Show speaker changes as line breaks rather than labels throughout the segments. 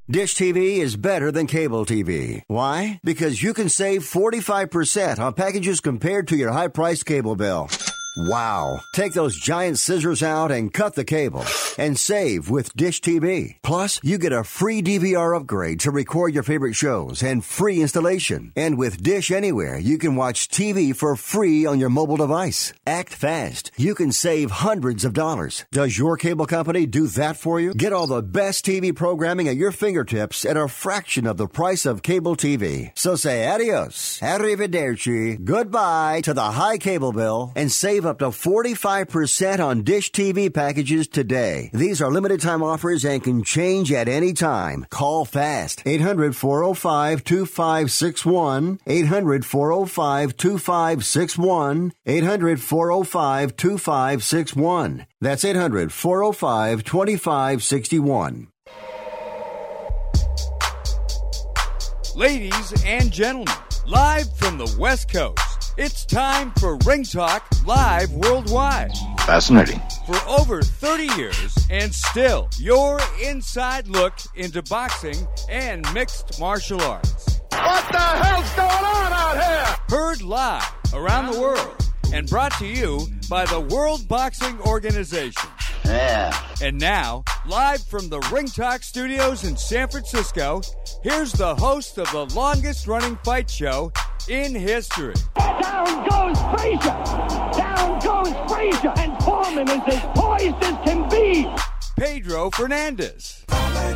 Dish TV is better than cable TV. Why? Because you can save 45% on packages compared to your high-priced cable bill. Wow. Take those giant scissors out and cut the cable and save with Dish TV. Plus, you get a free DVR upgrade to record your favorite shows and free installation. And with Dish Anywhere, you can watch TV for free on your mobile device. Act fast. You can save hundreds of dollars. Does your cable company do that for you? Get all the best TV programming at your fingertips at a fraction of the price of cable TV. So say adios, arrivederci, goodbye to the high cable bill and save up to 45% on Dish TV packages today. These are limited time offers and can change at any time. Call fast. 800-405-2561. 800-405-2561. 800-405-2561. That's 800-405-2561.
Ladies and gentlemen, live from the West Coast, it's time for Ring Talk Live Worldwide.
Fascinating.
For over 30 years, and still, your inside look into boxing and mixed martial arts.
What the hell's going on out here?
Heard live around the world and brought to you by the World Boxing Organization.
Yeah.
And now, live from the Ring Talk studios in San Francisco, here's the host of the longest-running fight show in history.
Down goes Frazier! Down goes Frazier! And Foreman is as poised as can be!
Pedro Fernandez.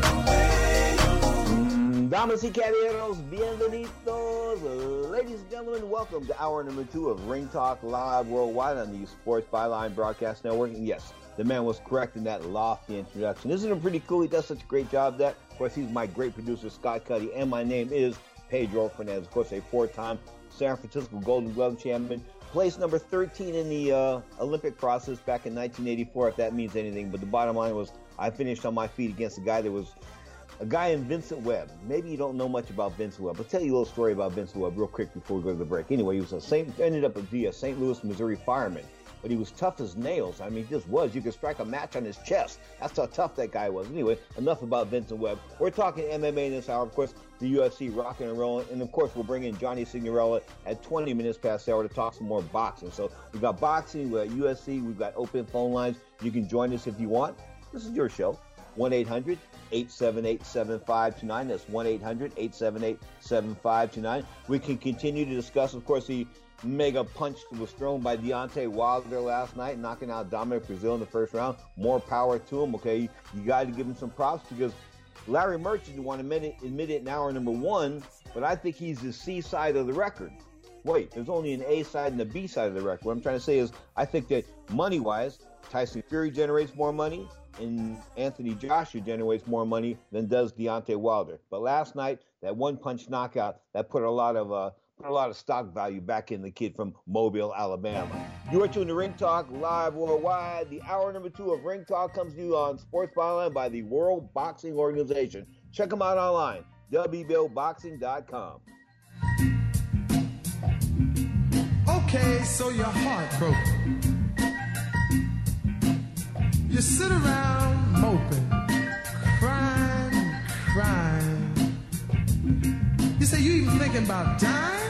Damas y caballeros, bienvenidos. Ladies and gentlemen, welcome to hour number 2 of Ring Talk Live Worldwide on the Sports Byline Broadcast Network. And yes, the man was correct in that lofty introduction. Isn't it pretty cool? He does such a great job of that. Of course, he's my great producer, Scott Cuddy, and my name is Pedro Fernandez. Of course, a 4-time San Francisco Golden Glove champion. Placed number 13 in the Olympic process back in 1984, if that means anything. But the bottom line was I finished on my feet against a guy in Vincent Webb. Maybe you don't know much about Vincent Webb. I'll tell you a little story about Vincent Webb real quick before we go to the break. Anyway, he was ended up to be a St. Louis, Missouri fireman. But he was tough as nails. I mean, he just was. You could strike a match on his chest. That's how tough that guy was. Anyway, enough about Vincent Webb. We're talking MMA in this hour. Of course, the UFC rocking and rolling. And, of course, we'll bring in Johnny Signorella at 20 minutes past the hour to talk some more boxing. So we've got boxing, we've got UFC, we've got open phone lines. You can join us if you want. This is your show. 1-800-878-7529. That's 1-800-878-7529. We can continue to discuss, of course, the mega punch that was thrown by Deontay Wilder last night, knocking out Dominic Breazeale in the first round. More power to him, okay? You got to give him some props because Larry Merchant didn't want to admit it in hour number 1, but I think he's the C side of the record. Wait, there's only an A side and a B side of the record. What I'm trying to say is I think that money-wise, Tyson Fury generates more money and Anthony Joshua generates more money than does Deontay Wilder. But last night, that one-punch knockout, that put a lot of stock value back in the kid from Mobile, Alabama. You are tuned to Ring Talk Live Worldwide. The hour number 2 of Ring Talk comes to you on Sports Byline by the World Boxing Organization. Check them out online, WBOBoxing.com.
Okay, so you're heartbroken. You sit around moping, crying. You say you even thinking about dying?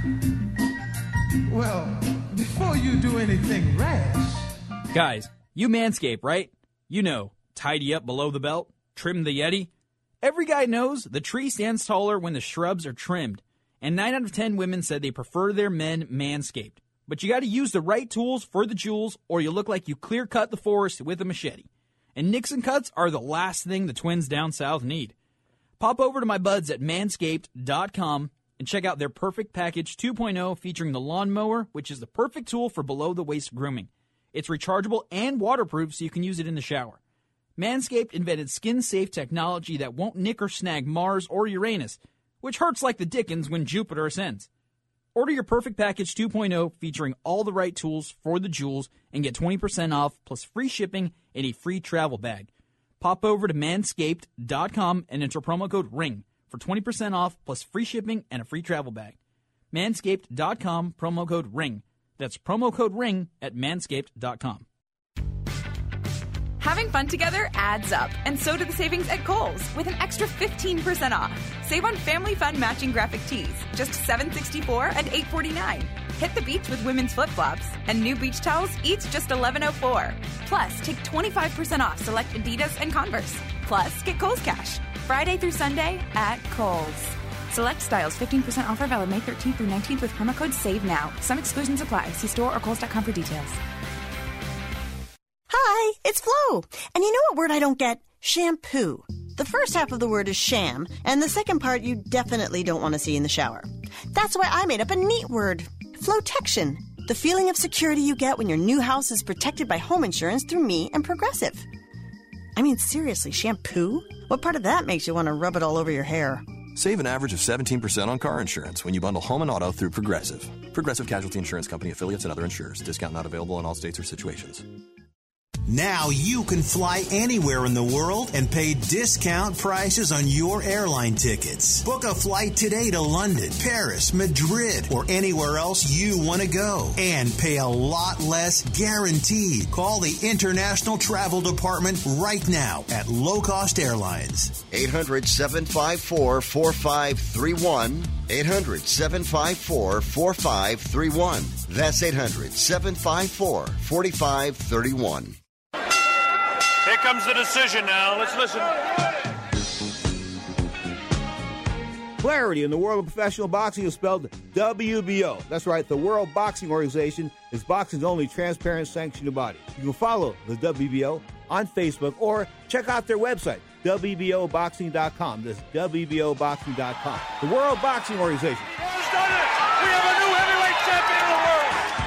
Well, before you do anything rash.
Guys, you manscape, right? You know, tidy up below the belt, trim the Yeti. Every guy knows the tree stands taller when the shrubs are trimmed. And 9 out of 10 women said they prefer their men manscaped. But you got to use the right tools for the jewels, or you look like you clear-cut the forest with a machete. And Nixon cuts are the last thing the twins down south need. Pop over to my buds at Manscaped.com and check out their Perfect Package 2.0 featuring the lawnmower, which is the perfect tool for below-the-waist grooming. It's rechargeable and waterproof, so you can use it in the shower. Manscaped invented skin-safe technology that won't nick or snag Mars or Uranus, which hurts like the dickens when Jupiter ascends. Order your Perfect Package 2.0 featuring all the right tools for the jewels and get 20% off plus free shipping and a free travel bag. Pop over to Manscaped.com and enter promo code RING for 20% off plus free shipping and a free travel bag. Manscaped.com, promo code RING. That's promo code RING at Manscaped.com.
Having fun together adds up, and so do the savings at Kohl's with an extra 15% off. Save on family fun matching graphic tees, just $7.64 and $8.49. Hit the beach with women's flip-flops, and new beach towels, each just $11.04. Plus, take 25% off select Adidas and Converse. Plus, get Kohl's Cash. Friday through Sunday at Kohl's. Select styles, 15% offer valid May 13th through 19th with promo code SAVENOW. Some exclusions apply. See store or Kohl's.com for details.
Hi, it's Flo. And you know what word I don't get? Shampoo. The first half of the word is sham, and the second part you definitely don't want to see in the shower. That's why I made up a neat word. Flotection. The feeling of security you get when your new house is protected by home insurance through me and Progressive. I mean, seriously, shampoo? What part of that makes you want to rub it all over your hair?
Save an average of 17% on car insurance when you bundle home and auto through Progressive. Progressive Casualty Insurance Company, affiliates, and other insurers. Discount not available in all states or situations.
Now you can fly anywhere in the world and pay discount prices on your airline tickets. Book a flight today to London, Paris, Madrid, or anywhere else you want to go. And pay a lot less guaranteed. Call the International Travel Department right now at Low Cost Airlines.
800-754-4531. 800-754-4531. That's 800-754-4531.
Here comes the decision now. Let's listen.
Clarity in the world of professional boxing is spelled WBO. That's right, the World Boxing Organization is boxing's only transparent sanctioned body. You can follow the WBO on Facebook or check out their website, WBOboxing.com. That's WBOboxing.com. The World Boxing Organization.
Has done it. We have a new heavyweight champion of the world.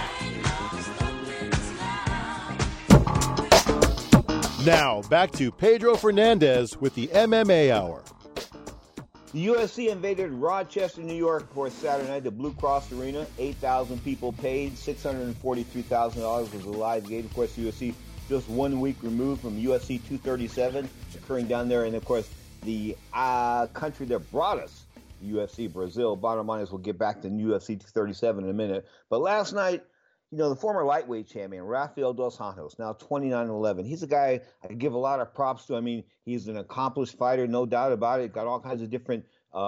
Now, back to Pedro Fernandez with the MMA Hour.
The UFC invaded Rochester, New York for Saturday night, the Blue Cross Arena. 8,000 people paid. $643,000 was the live gate. Of course, UFC just 1 week removed from UFC 237 occurring down there. And, of course, the country that brought us UFC, Brazil. Bottom line is we'll get back to UFC 237 in a minute. But last night, you know, the former lightweight champion, Rafael Dos Anjos, now 29-11. He's a guy I give a lot of props to. I mean, he's an accomplished fighter, no doubt about it. Got all kinds of different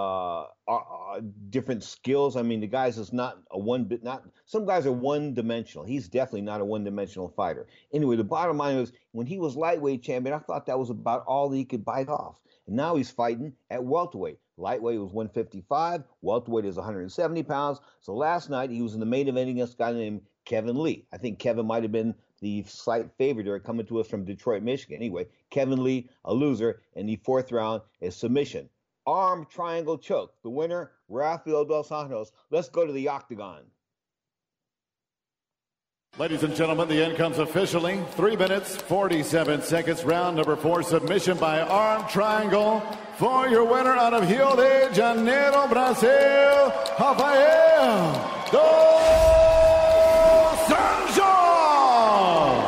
skills. I mean, the guy's is not a some guys are one-dimensional. He's definitely not a one-dimensional fighter. Anyway, the bottom line is when he was lightweight champion, I thought that was about all that he could bite off. And now he's fighting at welterweight. Lightweight was 155. Welterweight is 170 pounds. So last night he was in the main event against a guy named Kevin Lee. I think Kevin might have been the slight favorite there coming to us from Detroit, Michigan. Anyway, Kevin Lee, a loser, and the fourth round is submission. Arm triangle choke. The winner, Rafael Dos Anjos. Let's go to the octagon.
Ladies and gentlemen, the end comes officially. 3 minutes, 47 seconds. Round number 4, submission by arm triangle. For your winner out of Rio de Janeiro, Brazil, Rafael Dos Anjos.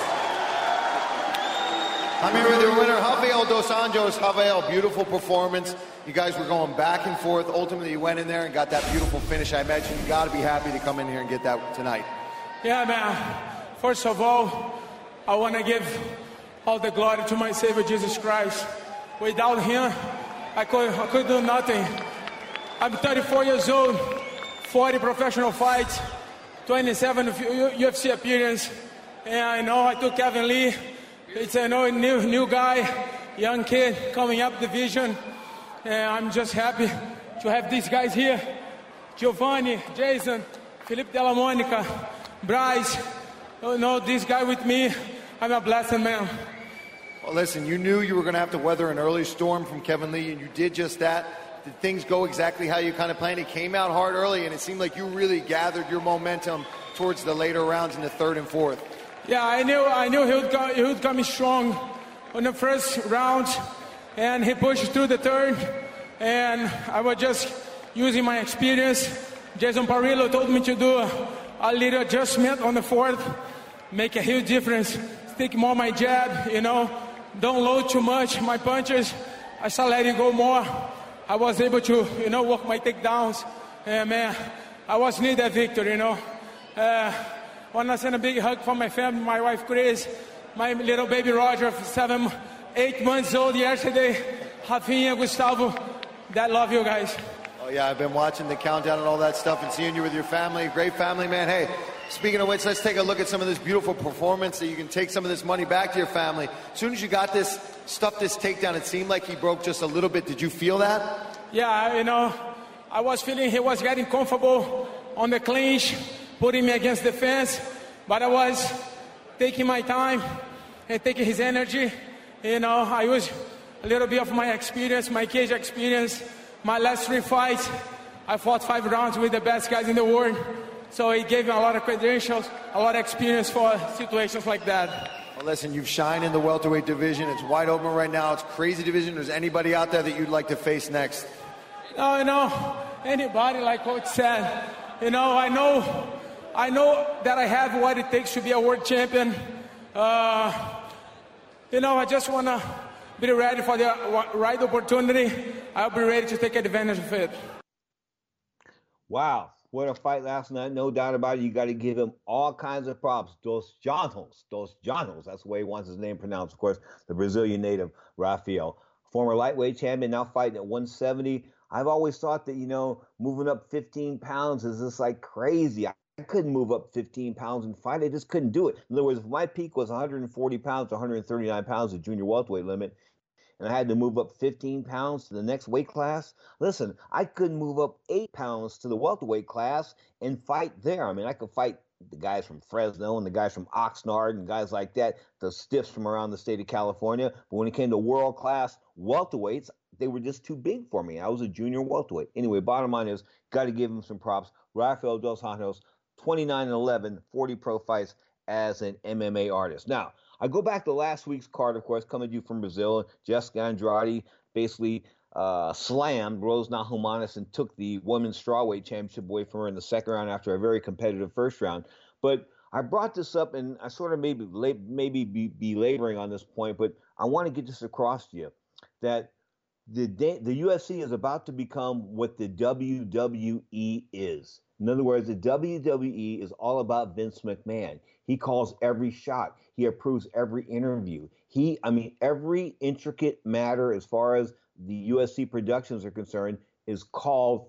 I'm here with your winner, Rafael Dos Anjos. Rafael, beautiful performance. You guys were going back and forth. Ultimately, you went in there and got that beautiful finish. I imagine you got to be happy to come in here and get that tonight.
Yeah, man. First of all, I want to give all the glory to my Savior, Jesus Christ. Without him, I could do nothing. I'm 34 years old, 40 professional fights, 27 UFC appearances. And I know I took Kevin Lee. It's a new guy, young kid coming up division. And I'm just happy to have these guys here. Giovanni, Jason, Felipe Della Monica, Bryce, this guy with me. I'm a blessed man.
Well, listen, you knew you were going to have to weather an early storm from Kevin Lee, and you did just that. Did things go exactly how you kind of planned? He came out hard early, and it seemed like you really gathered your momentum towards the later rounds in the third and fourth.
Yeah, I knew he would come strong on the first round, and he pushed through the third, and I was just using my experience. Jason Parillo told me to do a little adjustment on the fourth, make a huge difference. Stick more my jab, don't load too much my punches. I started letting go more. I was able to, work my takedowns. And man, I was need that victory, I want to send a big hug for my family, my wife Chris, my little baby Roger, 8 months old yesterday. Rafinha, Gustavo, that love you guys.
Oh, yeah, I've been watching the countdown and all that stuff and seeing you with your family. Great family, man. Hey, speaking of which, let's take a look at some of this beautiful performance so you can take some of this money back to your family. As soon as you got this, stuffed this takedown, it seemed like he broke just a little bit. Did you feel that?
Yeah, you know, I was feeling he was getting comfortable on the clinch, putting me against the fence, but I was taking my time and taking his energy. You know, I used a little bit of my experience, my cage experience. My last 3 fights, I fought 5 rounds with the best guys in the world. So it gave me a lot of credentials, a lot of experience for situations like that.
Well, listen, you've shined in the welterweight division. It's wide open right now. It's a crazy division. Is anybody out there that you'd like to face next?
No, you know, anybody, like Coach said. You know, I know that I have what it takes to be a world champion. You know, I just want to be ready for the right opportunity. I'll be ready to take advantage of it.
Wow, what a fight last night. No doubt about it. You got to give him all kinds of props. Dos Janos. That's the way he wants his name pronounced, of course. The Brazilian native, Rafael. Former lightweight champion, now fighting at 170. I've always thought that, you know, moving up 15 pounds is just like crazy. I couldn't move up 15 pounds and fight. I just couldn't do it. In other words, if my peak was 140 pounds to 139 pounds, the junior welterweight limit, and I had to move up 15 pounds to the next weight class, listen, I couldn't move up 8 pounds to the welterweight class and fight there. I mean, I could fight the guys from Fresno and the guys from Oxnard and guys like that, the stiffs from around the state of California. But when it came to world-class welterweights, they were just too big for me. I was a junior welterweight. Anyway, bottom line is, got to give him some props. Rafael Dos Anjos, 29-11, 40 pro fights as an MMA artist. Now, I go back to last week's card, of course, coming to you from Brazil. Jessica Andrade basically slammed Rose Namajunas and took the women's strawweight championship away from her in the second round after a very competitive first round. But I brought this up, and I sort of maybe be laboring on this point, but I want to get this across to you, that the UFC is about to become what the WWE is. In other words, the WWE is all about Vince McMahon. He calls every shot. He approves every interview. Every intricate matter as far as the UFC productions are concerned is the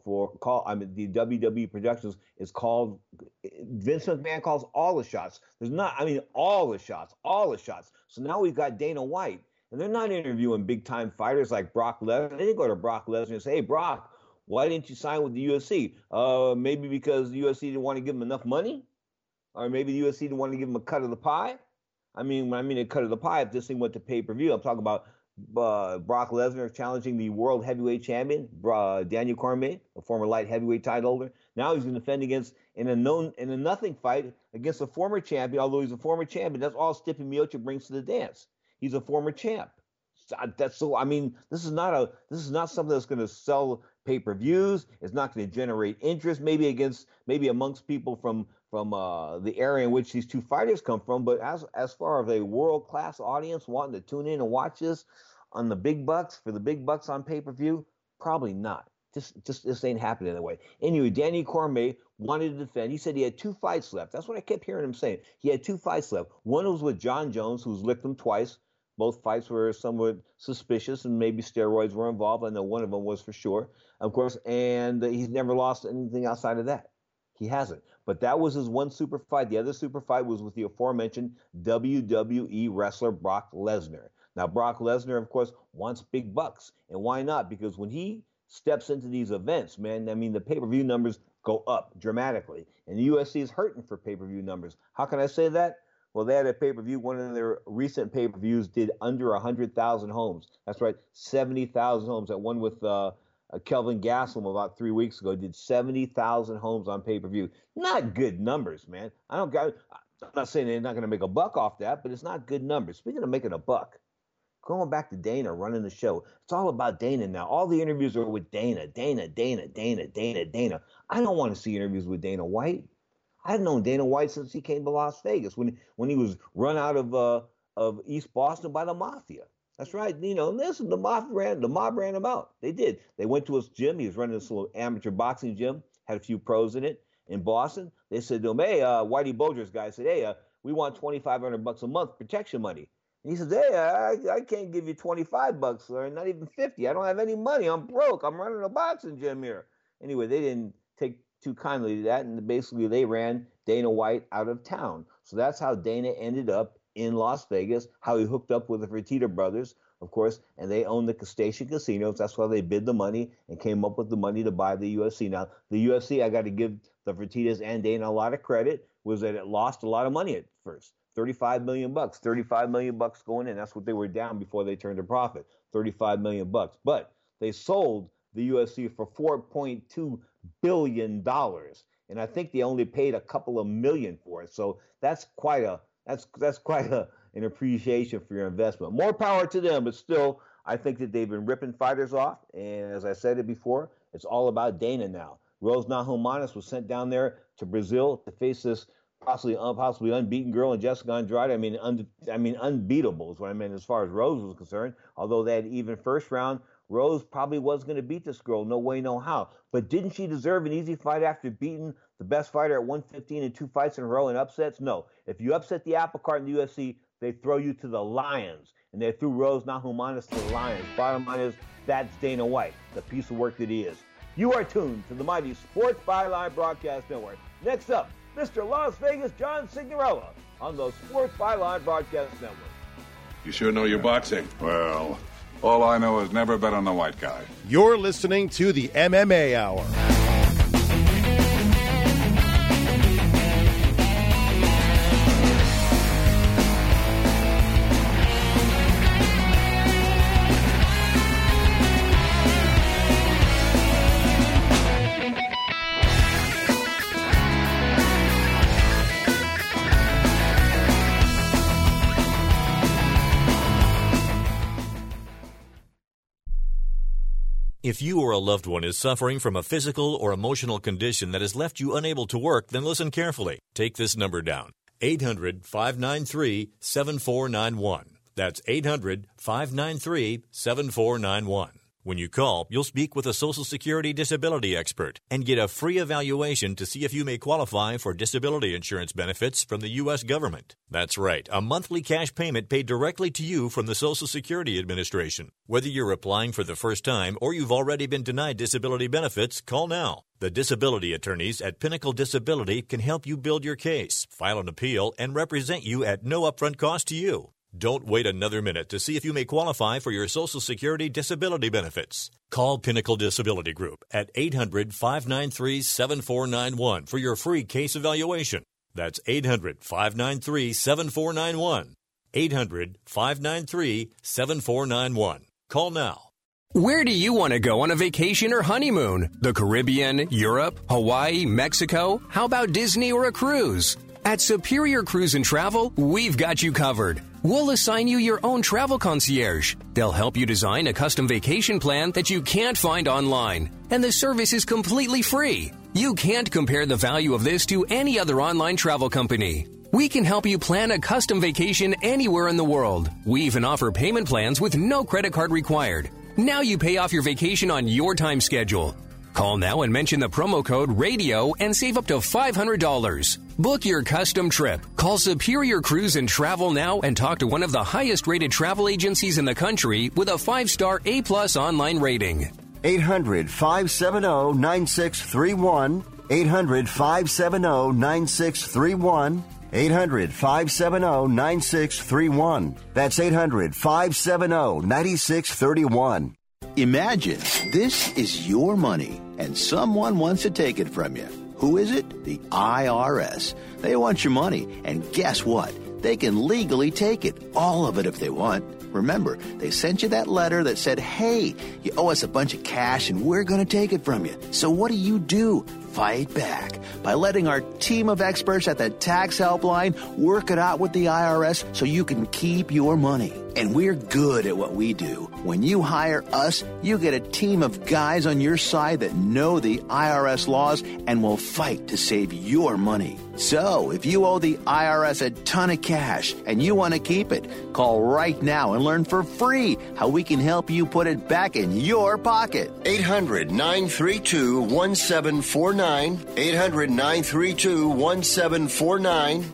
WWE productions is called, Vince McMahon calls all the shots. All the shots. So now we've got Dana White, and they're not interviewing big-time fighters like Brock Lesnar. They didn't go to Brock Lesnar and say, hey, Brock, why didn't you sign with the UFC? Maybe because the UFC didn't want to give him enough money? Or maybe the UFC didn't want to give him a cut of the pie? I mean, when I mean a cut of the pie, if this thing went to pay-per-view, I'm talking about Brock Lesnar challenging the world heavyweight champion, Daniel Cormier, a former light heavyweight title holder. Now he's going to defend against, in a nothing fight, against a former champion. Although he's a former champion, that's all Stipe Miocic brings to the dance. He's a former champ. This is not something that's going to sell pay-per-views. It's not going to generate interest, maybe amongst people from the area in which these two fighters come from. But as far as a world-class audience wanting to tune in and watch this on the big bucks, for the big bucks on pay-per-view, probably not. Just this ain't happening that way. Anyway, Danny Cormier wanted to defend. He said he had 2 fights left. That's what I kept hearing him saying. He had 2 fights left. One was with John Jones, who's licked him twice. Both fights were somewhat suspicious, and maybe steroids were involved. I know one of them was for sure, of course, and he's never lost anything outside of that. He hasn't. But that was his one super fight. The other super fight was with the aforementioned WWE wrestler Brock Lesnar. Now, Brock Lesnar, of course, wants big bucks. And why not? Because when he steps into these events, man, the pay-per-view numbers go up dramatically. And the UFC is hurting for pay-per-view numbers. How can I say that? Well, they had a pay-per-view. One of their recent pay-per-views did under 100,000 homes. That's right, 70,000 homes. That one with Kelvin Gastelum about 3 weeks ago did 70,000 homes on pay-per-view. Not good numbers, man. I'm not saying they're not going to make a buck off that, but it's not good numbers. Speaking of making a buck, going back to Dana running the show, it's all about Dana now. All the interviews are with Dana. I don't want to see interviews with Dana White. I've known Dana White since he came to Las Vegas when he was run out of East Boston by the Mafia. That's right. Listen, the mob ran him out. They did. They went to his gym. He was running this little amateur boxing gym, had a few pros in it in Boston. They said to him, hey, Whitey Bulger's guy said, hey, we want $2,500 a month protection money. And he says, hey, I can't give you $25 or not even 50. I don't have any money. I'm broke. I'm running a boxing gym here. Anyway, they didn't take too kindly to that, and basically they ran Dana White out of town. So that's how Dana ended up in Las Vegas, how he hooked up with the Fertitta brothers, of course, and they own the Station Casinos. That's why they bid the money and came up with the money to buy the UFC. Now, the UFC, I got to give the Fertittas and Dana a lot of credit, was that it lost a lot of money at first. $35 million, $35 million going in. That's what they were down before they turned a profit, $35 million. But they sold the UFC for $4.2 billion. And I think they only paid a couple of million for it. So that's quite an appreciation for your investment. More power to them, but still, I think that they've been ripping fighters off. And as I said it before, it's all about Dana now. Rose Namajunas was sent down there to Brazil to face this possibly unbeaten girl in Jessica Andrade. I mean, unbeatable is what I meant as far as Rose was concerned. Although they had even first round, Rose probably was going to beat this girl. No way, no how. But didn't she deserve an easy fight after beating the best fighter at 115 in 2 fights in a row in upsets? No. If you upset the apple cart in the UFC, they throw you to the lions. And they threw Rose Namajunas to the lions. Bottom line is, that's Dana White, the piece of work that he is. You are tuned to the mighty Sports Byline Broadcast Network. Next up, Mr. Las Vegas John Signorella on the Sports Byline Broadcast Network.
You sure know your boxing? Well, all I know is never bet on the white guy.
You're listening to the MMA Hour.
If you or a loved one is suffering from a physical or emotional condition that has left you unable to work, then listen carefully. Take this number down, 800-593-7491. That's 800-593-7491. When you call, you'll speak with a Social Security disability expert and get a free evaluation to see if you may qualify for disability insurance benefits from the U.S. government. That's right, a monthly cash payment paid directly to you from the Social Security Administration. Whether you're applying for the first time or you've already been denied disability benefits, call now. The disability attorneys at Pinnacle Disability can help you build your case, file an appeal, and represent you at no upfront cost to you. Don't wait another minute to see if you may qualify for your Social Security disability benefits. Call Pinnacle Disability Group at 800-593-7491 for your free case evaluation. That's 800-593-7491. 800-593-7491. Call now.
Where do you want to go on a vacation or honeymoon? The Caribbean, Europe, Hawaii, Mexico? How about Disney or a cruise? At Superior Cruise and Travel, we've got you covered. We'll assign you your own travel concierge. They'll help you design a custom vacation plan that you can't find online. And the service is completely free. You can't compare the value of this to any other online travel company. We can help you plan a custom vacation anywhere in the world. We even offer payment plans with no credit card required. Now you pay off your vacation on your time schedule. Call now and mention the promo code RADIO and save up to $500. Book your custom trip. Call Superior Cruise and Travel now and talk to one of the highest rated travel agencies in the country with a 5-star A+ online rating.
800-570-9631. 800-570-9631. 800-570-9631. That's 800-570-9631.
Imagine this is your money and someone wants to take it from you. Who is it? The IRS. They want your money, and guess what? They can legally take it, all of it if they want. Remember, they sent you that letter that said, hey, you owe us a bunch of cash and we're going to take it from you. So what do? Fight back by letting our team of experts at the Tax Helpline work it out with the IRS so you can keep your money. And we're good at what we do. When you hire us, you get a team of guys on your side that know the IRS laws and will fight to save your money. So, if you owe the IRS a ton of cash and you want to keep it, call right now and learn for free how we can help you put it back in your pocket.
800-932-1749. 800-932-1749.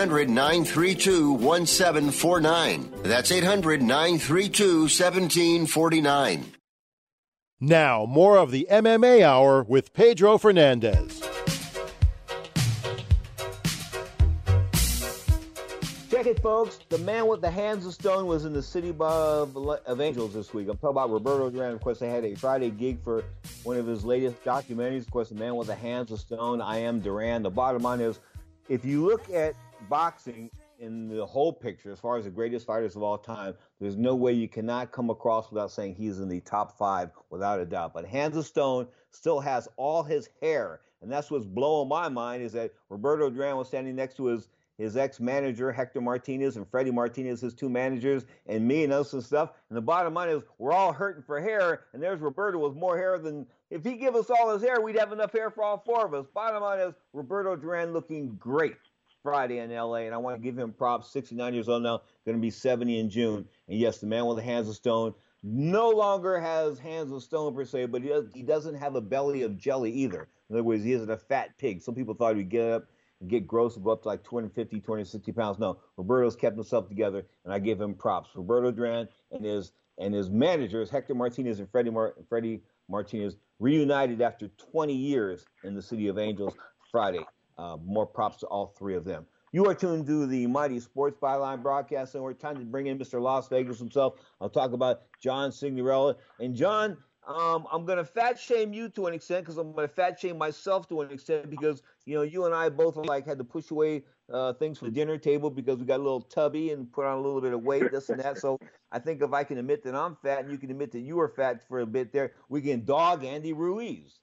800-932-1749. That's 800-932-1749.
Now, more of the MMA Hour with Pedro Fernandez.
Check it, folks. The man with the hands of stone was in the city of Angels this week. I'm talking about Roberto Duran. Of course, they had a Friday gig for one of his latest documentaries. Of course, the man with the hands of stone, I Am Duran. The bottom line is, if you look at boxing in the whole picture, as far as the greatest fighters of all time, there's no way you cannot come across without saying he's in the top 5 without a doubt. But Hands of Stone still has all his hair. And that's what's blowing my mind, is that Roberto Duran was standing next to his ex-manager, Hector Martinez, and Freddie Martinez, his 2 managers, and me and us and stuff. And the bottom line is, we're all hurting for hair, and there's Roberto with more hair than... If he give us all his hair, we'd have enough hair for all 4 of us. Bottom line is, Roberto Duran looking great Friday in L.A., and I want to give him props. 69 years old now, going to be 70 in June. And yes, the man with the hands of stone no longer has hands of stone per se, but he doesn't have a belly of jelly either. In other words, he isn't a fat pig. Some people thought he'd get up and get gross and go up to like 250, 260 pounds. No, Roberto's kept himself together, and I give him props. Roberto Duran and his managers, Hector Martinez and Freddie Martinez, reunited after 20 years in the city of Angels Friday. More props to all 3 of them. You are tuned to the Mighty Sports Byline broadcast, and we're trying to bring in Mr. Las Vegas himself. I'll talk about John Signorella. And John, I'm going to fat shame you to an extent, because I'm going to fat shame myself to an extent, because you and I both had to push away things from the dinner table because we got a little tubby and put on a little bit of weight, this and that. So I think if I can admit that I'm fat and you can admit that you were fat for a bit there, we can dog Andy Ruiz.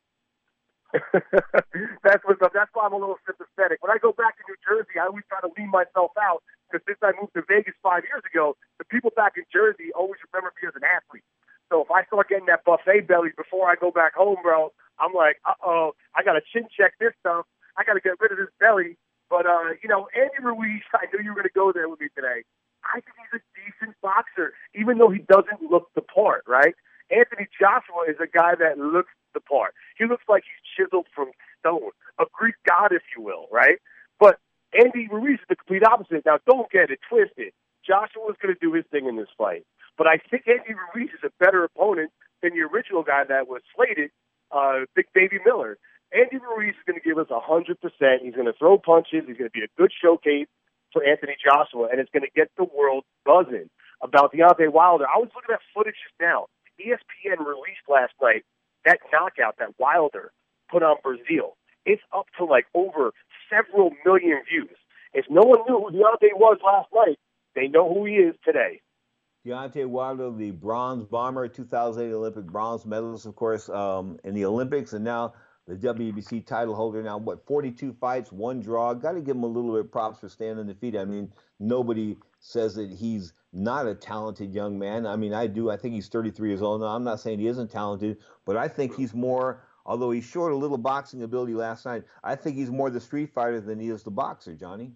That's why I'm a little sympathetic. When I go back to New Jersey, I always try to lean myself out, because since I moved to Vegas 5 years ago, the people back in Jersey always remember me as an athlete. So if I start getting that buffet belly before I go back home, bro, I'm like, uh-oh, I got to chin check this stuff. I got to get rid of this belly. But, Andy Ruiz, I knew you were going to go there with me today. I think he's a decent boxer, even though he doesn't look the part, right? Anthony Joshua is a guy that looks the part. He looks like he's chiseled from stone, a Greek god, if you will, right? But Andy Ruiz is the complete opposite. Now, don't get it twisted. Joshua's going to do his thing in this fight. But I think Andy Ruiz is a better opponent than the original guy that was slated, Big Baby Miller. Andy Ruiz is going to give us 100%. He's going to throw punches. He's going to be a good showcase for Anthony Joshua, and it's going to get the world buzzing about Deontay Wilder. I was looking at footage just now. ESPN released last night that knockout that Wilder put on Brazil. It's up to over several million views. If no one knew who Deontay was last night, they know who he is today.
Deontay Wilder, the bronze bomber, 2008 Olympic bronze medalist, of course, in the Olympics, and now the WBC title holder. Now, 42 fights, 1 draw. Got to give him a little bit of props for staying undefeated. I mean, nobody says that he's not a talented young man. I mean, I do. I think he's 33 years old now. I'm not saying he isn't talented, but I think he's more, although he showed a little boxing ability last night, I think he's more the street fighter than he is the boxer, Johnny.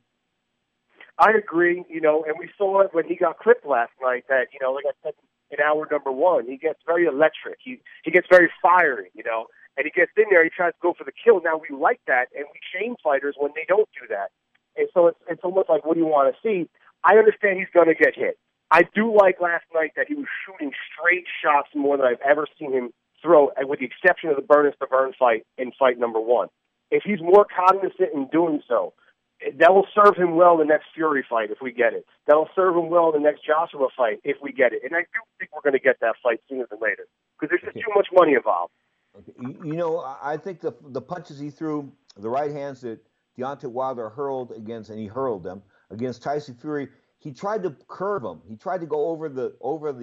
I agree, and we saw it when he got clipped last night that, like I said, in hour number 1, he gets very electric. He gets very fiery, and he gets in there, he tries to go for the kill. Now, we like that, and we shame fighters when they don't do that. And so it's almost like, what do you want to see? I understand he's going to get hit. I do like last night that he was shooting straight shots more than I've ever seen him throw, with the exception of the Burns-to-Burn fight in fight number 1. If he's more cognizant in doing so, that will serve him well in the next Fury fight if we get it. That will serve him well in the next Joshua fight if we get it. And I do think we're going to get that fight sooner than later, because there's just too much money involved.
Okay. I think the punches he threw, the right hands that Deontay Wilder hurled against, and he hurled them against Tyson Fury, he tried to curve him. He tried to go over the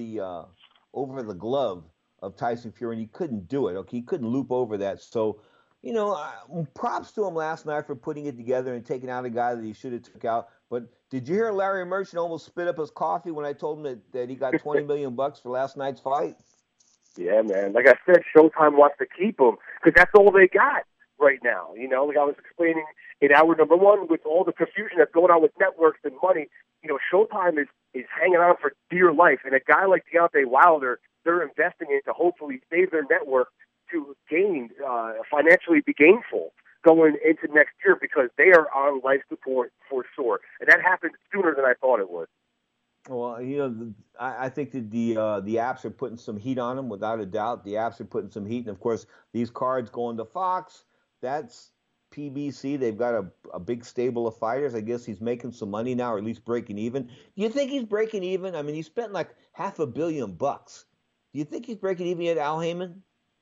glove of Tyson Fury, and he couldn't do it. Okay, he couldn't loop over that. So, props to him last night for putting it together and taking out a guy that he should have took out. But did you hear Larry Merchant almost spit up his coffee when I told him that he got $20 million for last night's fight?
Yeah, man. Like I said, Showtime wants to keep him because that's all they got right now. You know, like I was explaining in hour number one, with all the confusion that's going on with networks and money, you know, Showtime is hanging on for dear life. And a guy like Deontay Wilder, they're investing in to hopefully save their network to gain, financially be gainful going into next year because they are on life support for sure. And that happened sooner than I thought it would.
Well, you know, I think that the apps are putting some heat on them, without a doubt. The apps are putting some heat. And, of course, these cards going to Fox, that's PBC. They've got a big stable of fighters. I guess he's making some money now, or at least breaking even. Do you think he's breaking even? I mean, he spent like $500 million. Do you think he's breaking even yet, Al Heyman?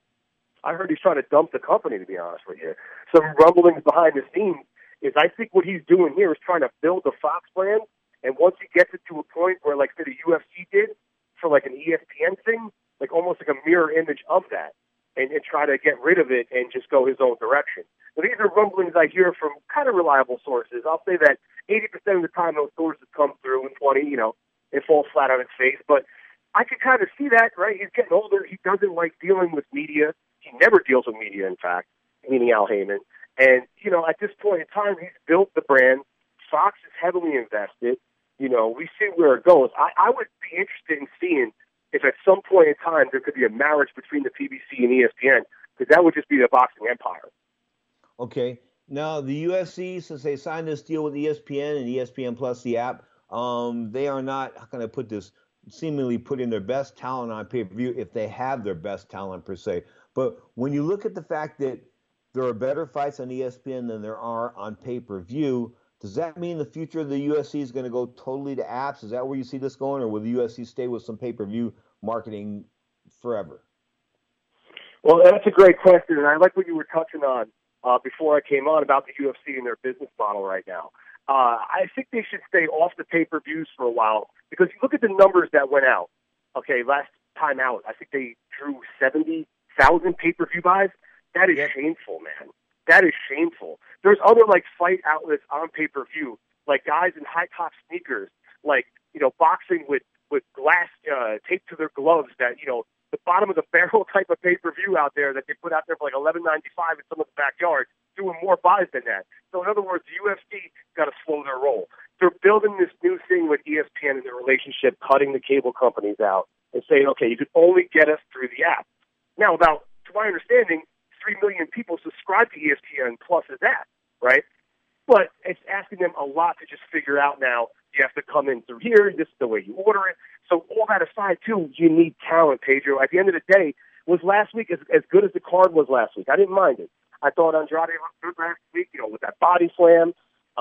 I heard he's trying to dump the company, to be honest with you. Some rumblings behind the scenes is I think what he's doing here is trying to build the Fox brand, and once he gets it to a point where, like, say, the UFC did for, like, an ESPN thing, like almost like a mirror image of that, and try to get rid of it and just go his own direction. Now, these are rumblings I hear from kind of reliable sources. I'll say that 80% of the time those sources come through, and 20, you know, it falls flat on its face. But I could kind of see that, right? He's getting older. He doesn't like dealing with media. He never deals with media, in fact, meaning Al Heyman. And, you know, at this point in time, he's built the brand. Fox is heavily invested. You know, we see where it goes. I would be interested in seeing if at some point in time there could be a marriage between the PBC and ESPN, because that would just be the boxing empire.
Okay. Now, the UFC, since they signed this deal with ESPN and ESPN Plus, the app, they are not, how can I put this, seemingly putting their best talent on pay-per-view if they have their best talent per se. But when you look at the fact that there are better fights on ESPN than there are on pay-per-view, does that mean the future of the UFC is going to go totally to apps? Is that where you see this going, or will the UFC stay with some pay-per-view marketing forever?
Well, that's a great question, and I like what you were touching on before I came on about the UFC and their business model right now. I think they should stay off the pay-per-views for a while, because you look at the numbers that went out. Okay, last time out, I think they drew 70,000 pay-per-view buys. That is shameful, man. That is shameful. There's other, like, fight outlets on pay-per-view, like guys in high-top sneakers, like, you know, boxing with glass taped to their gloves that, you know, the bottom of the barrel type of pay-per-view out there that they put out there for like $11.95 in someone's backyard, doing more buys than that. So in other words, the UFC got to slow their roll. They're building this new thing with ESPN and their relationship, cutting the cable companies out and saying, okay, you can only get us through the app. Now, about, to my understanding, 3 million people subscribe to ESPN Plus's app, right? But it's asking them a lot to just figure out now. You have to come in through here. This is the way you order it. So all that aside, too, you need talent, Pedro. At the end of the day, was last week as good as the card was last week? I didn't mind it. I thought Andrade looked good last week, you know, with that body slam.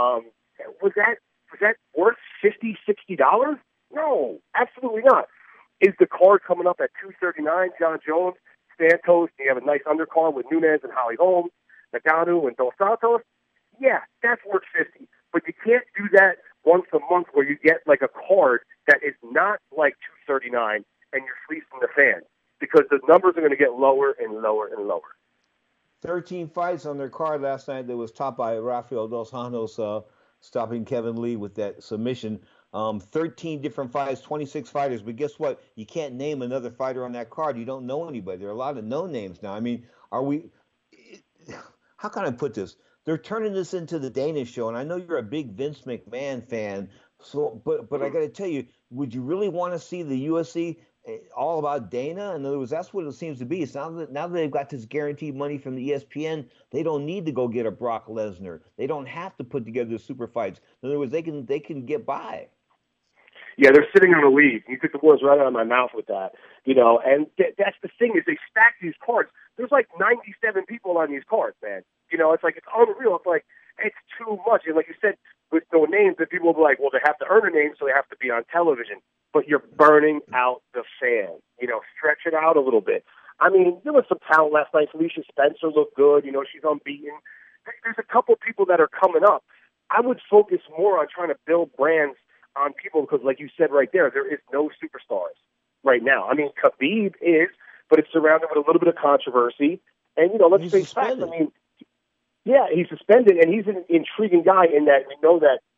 Was that worth $50, $60? No, absolutely not. Is the card coming up at $239, John Jones, Santos, and you have a nice undercard with Nunes and Holly Holm, Nagano and Dos Santos? Yeah, that's worth $50. But you can't do that once a month where you get like a card that is not like $239 and you're fleecing the fans, because the numbers are going to get lower and lower and lower.
13 fights on their card last night that was topped by Rafael Dos Anjos stopping Kevin Lee with that submission. 13 different fights, 26 fighters. But guess what? You can't name another fighter on that card. You don't know anybody. There are a lot of no names now. I mean, how can I put this? They're turning this into the Dana show, and I know you're a big Vince McMahon fan. So, but I got to tell you, would you really want to see the UFC all about Dana? In other words, that's what it seems to be. It's now that they've got this guaranteed money from the ESPN, they don't need to go get a Brock Lesnar. They don't have to put together the super fights. In other words, they can get by.
Yeah, they're sitting on a lead. You took the words right out of my mouth with that. You know, and that's the thing, is they stack these cards. There's like 97 people on these cards, man. You know, it's like, it's unreal. It's like, it's too much. And like you said, with no names, that people will be like, well, they have to earn a name, so they have to be on television. But you're burning out the fan. You know, stretch it out a little bit. I mean, there was some talent last night. Felicia Spencer looked good. You know, she's unbeaten. There's a couple of people that are coming up. I would focus more on trying to build brands on people, because like you said right there is no superstars right now. I mean, Khabib is, but it's surrounded with a little bit of controversy. And, you know, let's face facts. I mean, yeah, he's suspended, and he's an intriguing guy in that we know that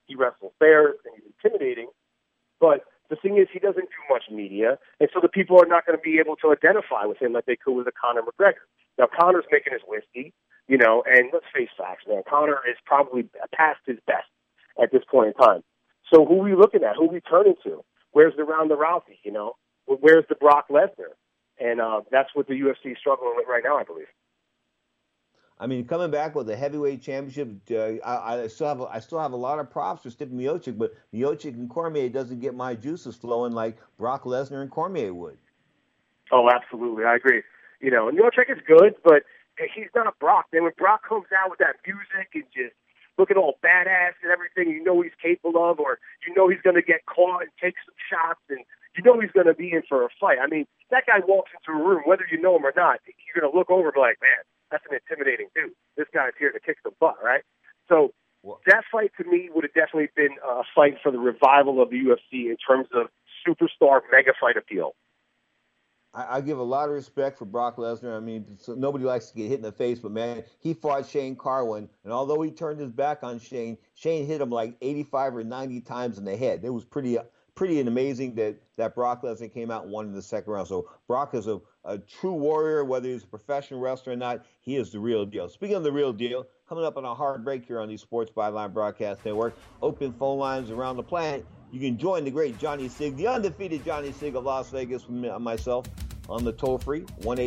he wrestles bears and he's intimidating. But the thing is, he doesn't do much media, and so the people are not going to be able to identify with him like they could with a Conor McGregor. Now, Conor's making his whiskey, and let's face facts, man. Conor is probably past his best at this point in time. So who are we looking at? Who are we turning to? Where's the Ronda Rousey, Where's the Brock Lesnar? And that's what the UFC is struggling with right now, I believe.
I mean, coming back with a heavyweight championship, I still have a lot of props for Stipe Miocic, but Miocic and Cormier doesn't get my juices flowing like Brock Lesnar and Cormier would.
Oh, absolutely, I agree. And Miocic is good, but he's not Brock. Then when Brock comes out with that music and just looking all badass and everything, he's capable of, or he's going to get caught and take some shots, and he's going to be in for a fight. I mean, that guy walks into a room, whether you know him or not, you're going to look over and be like, man, that's an intimidating dude. This guy's here to kick some butt, right? So that fight to me would have definitely been a fight for the revival of the UFC in terms of superstar mega fight appeal.
I give a lot of respect for Brock Lesnar. I mean, nobody likes to get hit in the face, but, man, he fought Shane Carwin, and although he turned his back on Shane hit him like 85 or 90 times in the head. It was pretty amazing that Brock Lesnar came out and won in the second round. So Brock is a true warrior, whether he's a professional wrestler or not. He is the real deal. Speaking of the real deal, coming up on a hard break here on the Sports Byline Broadcast Network, open phone lines around the planet. You can join the great Johnny Sig, the undefeated Johnny Sig of Las Vegas, with myself on the toll-free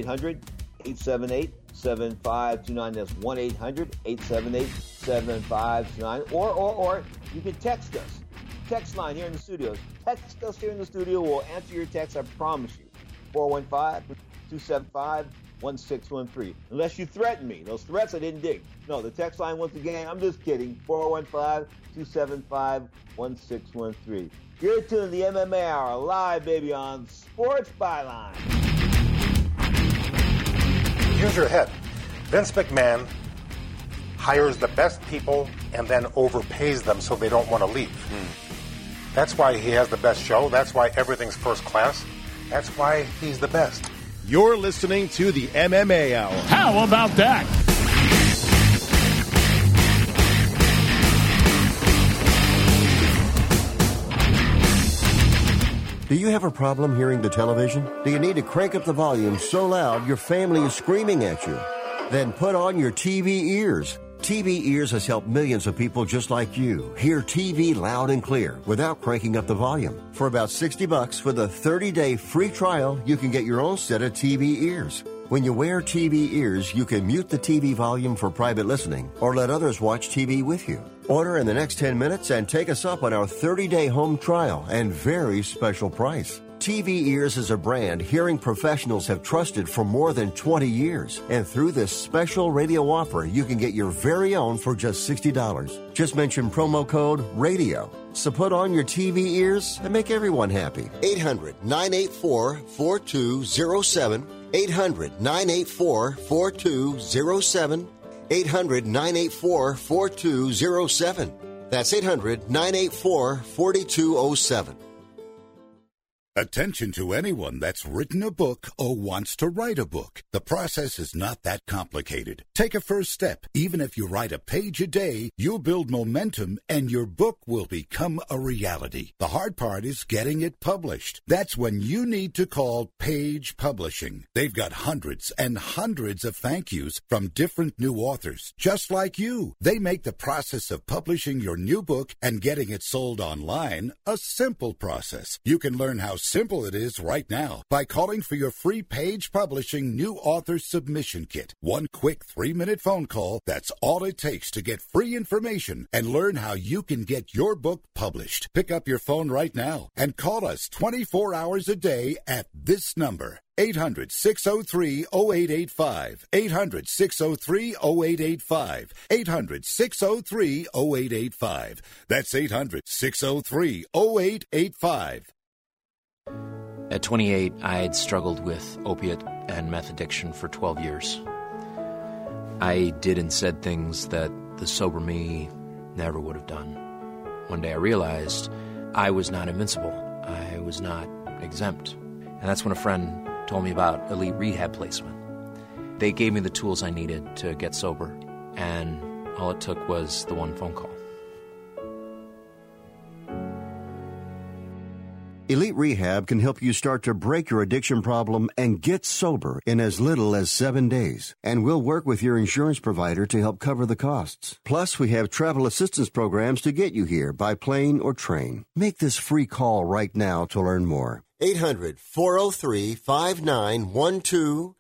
1-800-878-7529. That's 1-800-878-7529. Or you can text us. Text line here in the studio. Text us here in the studio. We'll answer your text, I promise you. 415-275-1613. Unless you threaten me. Those threats I didn't dig. No, the text line, once again, I'm just kidding. 415-275-1613. You're tuned to the MMA Hour, live, baby, on Sports Byline.
Use your head. Vince McMahon hires the best people and then overpays them so they don't want to leave. That's why he has the best show. That's why everything's first class. That's why he's the best.
You're listening to the MMA Hour.
How about that?
Do you have a problem hearing the television? Do you need to crank up the volume so loud your family is screaming at you? Then put on your TV ears. TV Ears has helped millions of people just like you hear TV loud and clear without cranking up the volume. For about $60 with a 30-day free trial, you can get your own set of TV Ears. When you wear TV Ears, you can mute the TV volume for private listening or let others watch TV with you. Order in the next 10 minutes and take us up on our 30-day home trial and very special price. TV Ears is a brand hearing professionals have trusted for more than 20 years. And through this special radio offer, you can get your very own for just $60. Just mention promo code RADIO. So put on your TV ears and make everyone happy. 800-984-4207. 800-984-4207. 800-984-4207. That's 800-984-4207.
Attention to anyone that's written a book or wants to write a book. The process is not that complicated. Take a first step. Even if you write a page a day, you'll build momentum and your book will become a reality. The hard part is getting it published. That's when you need to call Page Publishing. They've got hundreds and hundreds of thank yous from different new authors, just like you. They make the process of publishing your new book and getting it sold online a simple process. You can learn how simple it is right now by calling for your free Page Publishing New Author Submission Kit. One quick 3-minute phone call, that's all it takes to get free information and learn how you can get your book published. Pick up your phone right now and call us 24 hours a day at this number. 800-603-0885. 800-603-0885. 800-603-0885. That's 800-603-0885.
At 28, I had struggled with opiate and meth addiction for 12 years. I did and said things that the sober me never would have done. One day I realized I was not invincible. I was not exempt. And that's when a friend told me about Elite Rehab Placement. They gave me the tools I needed to get sober, and all it took was the one phone call.
Elite Rehab can help you start to break your addiction problem and get sober in as little as 7 days. And we'll work with your insurance provider to help cover the costs. Plus, we have travel assistance programs to get you here by plane or train. Make this free call right now to learn more.
800-403-5912.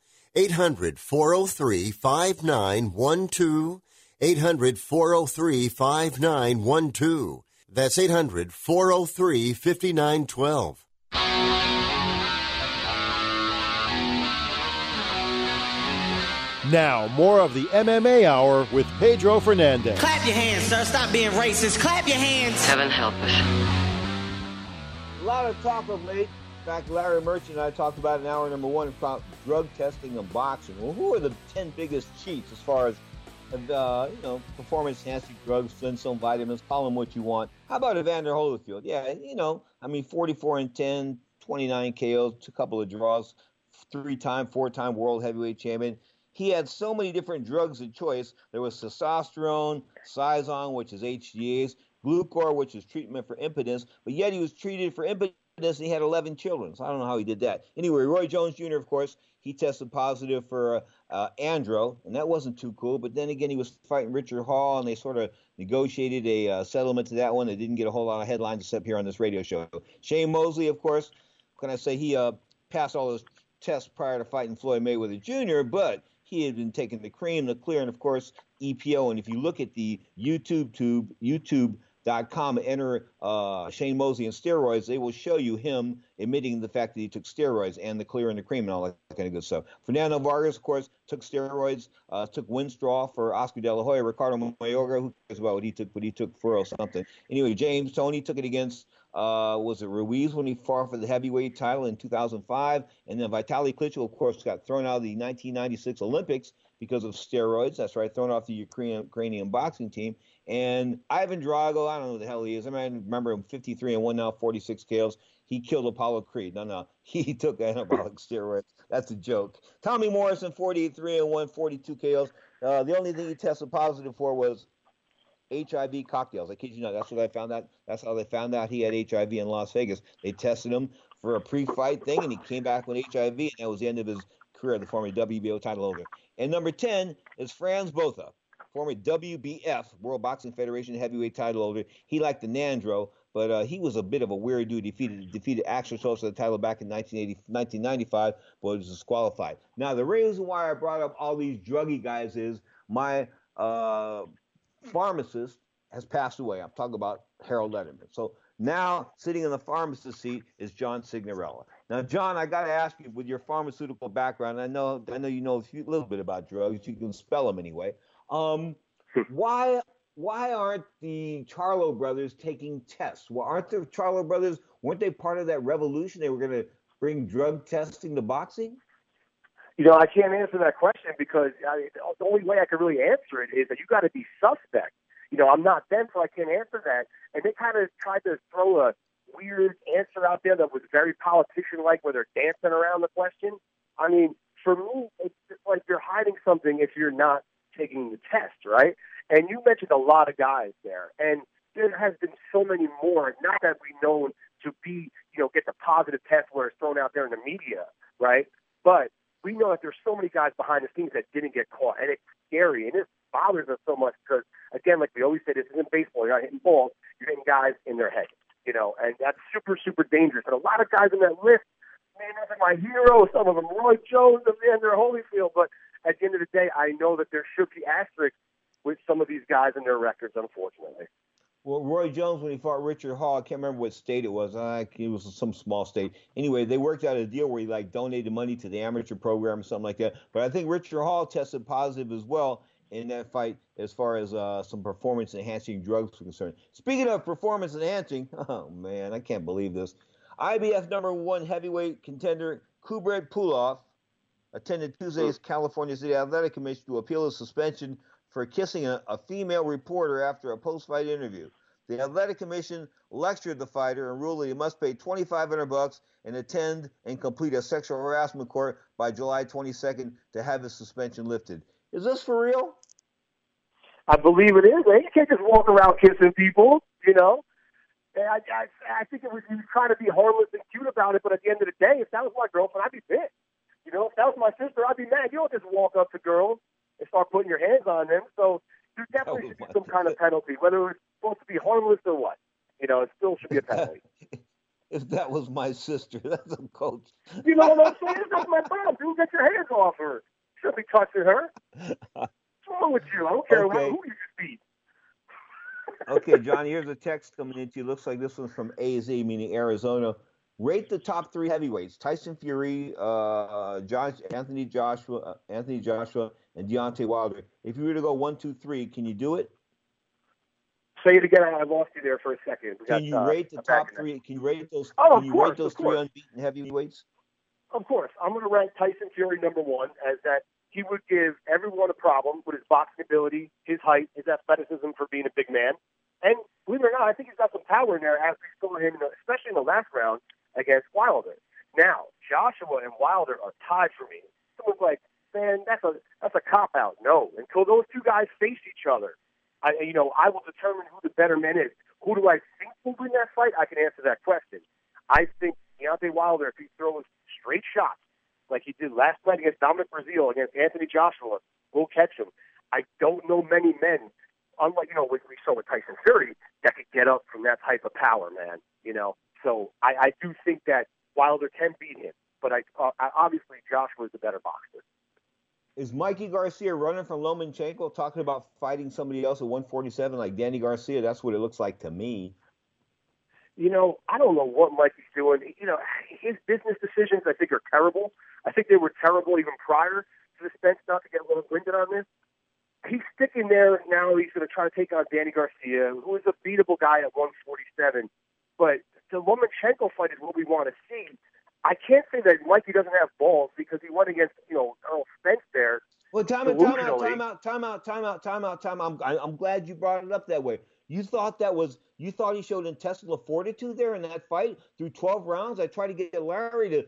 800-403-5912. 800-403-5912. That's 800-403-5912.
Now, more of the MMA Hour with Pedro Fernandez.
Clap your hands, sir. Stop being racist. Clap your hands.
Heaven help us.
A lot of talk of late. In fact, Larry Merchant and I talked about in hour number one about drug testing and boxing. Well, who are the 10 biggest cheats as far as performance-enhancing drugs, flintstone vitamins, call them what you want. How about Evander Holyfield? Yeah, 44-10, 29 KOs, a couple of draws, 4-time world heavyweight champion. He had so many different drugs of choice. There was testosterone, Sizon, which is HGHs, Glucor, which is treatment for impotence, but yet he was treated for impotence and he had 11 children. So I don't know how he did that. Anyway, Roy Jones Jr., of course, he tested positive for andro, and that wasn't too cool. But then again, he was fighting Richard Hall, and they sort of negotiated a settlement to that one. They didn't get a whole lot of headlines except here on this radio show. Shane Mosley, of course, can I say he passed all those tests prior to fighting Floyd Mayweather Jr., but he had been taking the cream, the clear, and, of course, EPO. And if you look at the YouTube.com, enter Shane Mosley and steroids, they will show you him admitting the fact that he took steroids and the clear and the cream and all that kind of good stuff. Fernando Vargas, of course, took steroids, took Winstraw for Oscar De La Hoya. Ricardo Mayorga, who cares about what he took, but he took Furrow something. Anyway, James Toney took it against, was it Ruiz when he fought for the heavyweight title in 2005? And then Vitaly Klitschko, of course, got thrown out of the 1996 Olympics because of steroids. That's right, thrown off the Ukrainian boxing team. And Ivan Drago, I don't know who the hell he is. I remember him 53-1 now, 46 KOs. He killed Apollo Creed. No, he took anabolic steroids. That's a joke. Tommy Morrison, 48-3-1, 42 KOs. The only thing he tested positive for was HIV cocktails. I kid you not. That's what I found out. That's how they found out he had HIV in Las Vegas. They tested him for a pre-fight thing, and he came back with HIV, and that was the end of his career, the former WBO title holder. And number 10 is Franz Botha, former WBF, World Boxing Federation heavyweight title holder. He liked the Nandro, but he was a bit of a weird dude. Defeated Axel Schultz for the title back in 1995, but was disqualified. Now, the reason why I brought up all these druggy guys is my pharmacist has passed away. I'm talking about Harold Letterman. So now, sitting in the pharmacist seat is John Signorella. Now, John, I got to ask you, with your pharmaceutical background, I know you know a little bit about drugs. You can spell them anyway. Why aren't the Charlo brothers taking tests? Well, weren't they part of that revolution? They were going to bring drug testing to boxing?
I can't answer that question because the only way I could really answer it is that you got to be suspect. I'm not them, so I can't answer that. And they kind of tried to throw a weird answer out there that was very politician-like, where they're dancing around the question. I mean, for me, it's just like you're hiding something if you're not taking the test, right? And you mentioned a lot of guys there, and there has been so many more, not that we know to be, get the positive test where it's thrown out there in the media, right? But we know that there's so many guys behind the scenes that didn't get caught, and it's scary, and it bothers us so much because, again, like we always say, this isn't baseball. You're not hitting balls. You're hitting guys in their head, and that's super, super dangerous. And a lot of guys on that list, man, those are my heroes. Some of them, Roy Jones, Evander Holyfield. But at the end of the day, I know that there should be asterisks with some of these guys and their records, unfortunately.
Well, Roy Jones, when he fought Richard Hall, I can't remember what state it was. It was some small state. Anyway, they worked out a deal where he donated money to the amateur program or something like that. But I think Richard Hall tested positive as well in that fight as far as some performance-enhancing drugs are concerned. Speaking of performance-enhancing, oh, man, I can't believe this. IBF #1 heavyweight contender Kubrat Pulev attended Tuesday's California City Athletic Commission to appeal his suspension for kissing a female reporter after a post-fight interview. The Athletic Commission lectured the fighter and ruled that he must pay $2,500 and attend and complete a sexual harassment court by July 22nd to have his suspension lifted. Is this for real?
I believe it is, man. You can't just walk around kissing people, I think it was he was trying to be harmless and cute about it, but at the end of the day, if that was my girlfriend, I'd be pissed. You know, if that was my sister, I'd be mad. You don't just walk up to girls and start putting your hands on them. So there definitely should be some kind of penalty, whether it's supposed to be harmless or what. You know, it still should be a penalty.
If that was my sister, that's a coach.
You know what I'm saying? That's my mom. Dude, get your hands off her. You shouldn't be touching her. What's wrong with you? I don't care who you just beat.
Okay, Johnny, here's a text coming into you. Looks like this one's from AZ, meaning Arizona. Rate the top 3 heavyweights: Tyson Fury, Anthony Joshua, and Deontay Wilder. If you were to go 1, 2, 3, can you do it?
Say it again. I lost you there for a second.
Can you rate the top 3? Can you rate those?
Oh,
can you rate those 3 unbeaten heavyweights?
Of course, I'm going to rank Tyson Fury number 1 as that he would give everyone a problem with his boxing ability, his height, his athleticism for being a big man. And believe it or not, I think he's got some power in there as we saw him, especially in the last round against Wilder. Now, Joshua and Wilder are tied for me. Someone's like, man, that's a cop-out. No, until those 2 guys face each other, I will determine who the better man is. Who do I think will win that fight? I can answer that question. I think Deontay Wilder, if he throws straight shots like he did last night against Dominic Breazeale, against Anthony Joshua, will catch him. I don't know many men, unlike, what we saw with Tyson Fury, that could get up from that type of power, man. So I do think that Wilder can beat him, but obviously Joshua is the better boxer.
Is Mikey Garcia running from Lomachenko, talking about fighting somebody else at 147 like Danny Garcia? That's what it looks like to me.
I don't know what Mikey's doing. His business decisions, I think, are terrible. I think they were terrible even prior to the Spence, not to get a little winded on this. He's sticking there now. He's going to try to take on Danny Garcia, who is a beatable guy at 147. But the Lomachenko fight is what we want to see. I can't say that Mikey doesn't have balls because he went against, Earl Spence there.
Well, time out. I'm glad you brought it up that way. You thought he showed intestinal fortitude there in that fight through 12 rounds? I tried to get Larry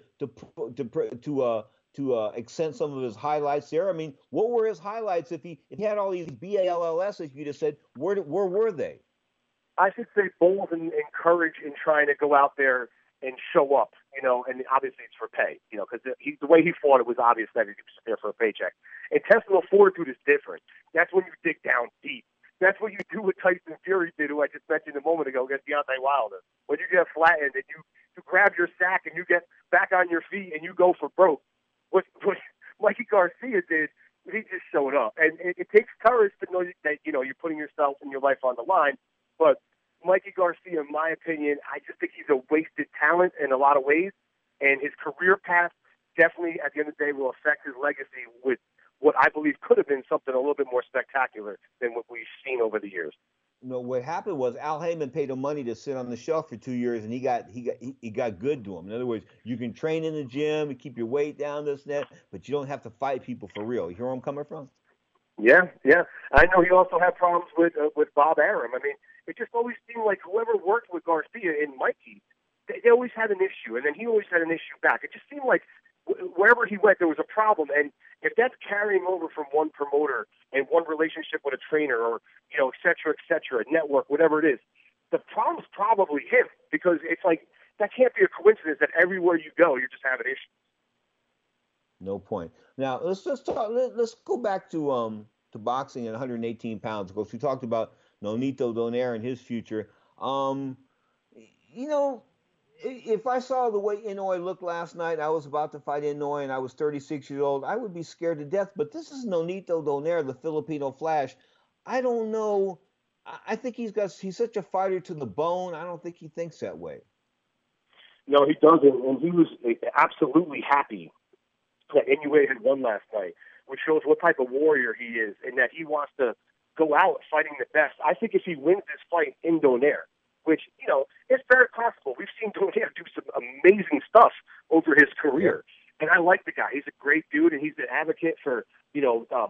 to accent some of his highlights there. I mean, what were his highlights if he had all these BALLS, as you just said? Where were they?
I should say balls and courage in trying to go out there and show up, and obviously it's for pay, because the way he fought, it was obvious that he was there for a paycheck. Intestinal fortitude is different. That's when you dig down deep. That's what you do what Tyson Fury did, who I just mentioned a moment ago, against Deontay Wilder. When you get flattened and you grab your sack and you get back on your feet and you go for broke. What Mikey Garcia did, he just showed up. And it takes courage to know that, you're putting yourself and your life on the line. But Mikey Garcia, in my opinion, I just think he's a wasted talent in a lot of ways. And his career path definitely, at the end of the day, will affect his legacy with what I believe could have been something a little bit more spectacular than what we've seen over the years.
What happened was Al Heyman paid him money to sit on the shelf for 2 years, and he got good to him. In other words, you can train in the gym and keep your weight down, this and that, but you don't have to fight people for real. You hear where I'm coming from?
Yeah. I know he also had problems with Bob Arum. I mean, it just always seemed like whoever worked with Garcia and Mikey, they always had an issue, and then he always had an issue back. It just seemed like wherever he went, there was a problem. And if that's carrying over from one promoter and one relationship with a trainer or, et cetera, network, whatever it is, the problem's probably him, because it's like that can't be a coincidence that everywhere you go, you're just having issues.
No point. Now, let's go back to boxing at 118 pounds, because we talked about Nonito Donaire and his future. If I saw the way Inoue looked last night, I was about to fight Inoue, and I was 36 years old, I would be scared to death. But this is Nonito Donaire, the Filipino Flash. I don't know. I think he's such a fighter to the bone. I don't think he thinks that way.
No, he doesn't. And he was absolutely happy that Inoue had won last night, which shows what type of warrior he is and that he wants to go out fighting the best. I think if he wins this fight in Donaire, which, it's very possible. We've seen Donaire do some amazing stuff over his career. And I like the guy. He's a great dude, and he's an advocate for, 24/7,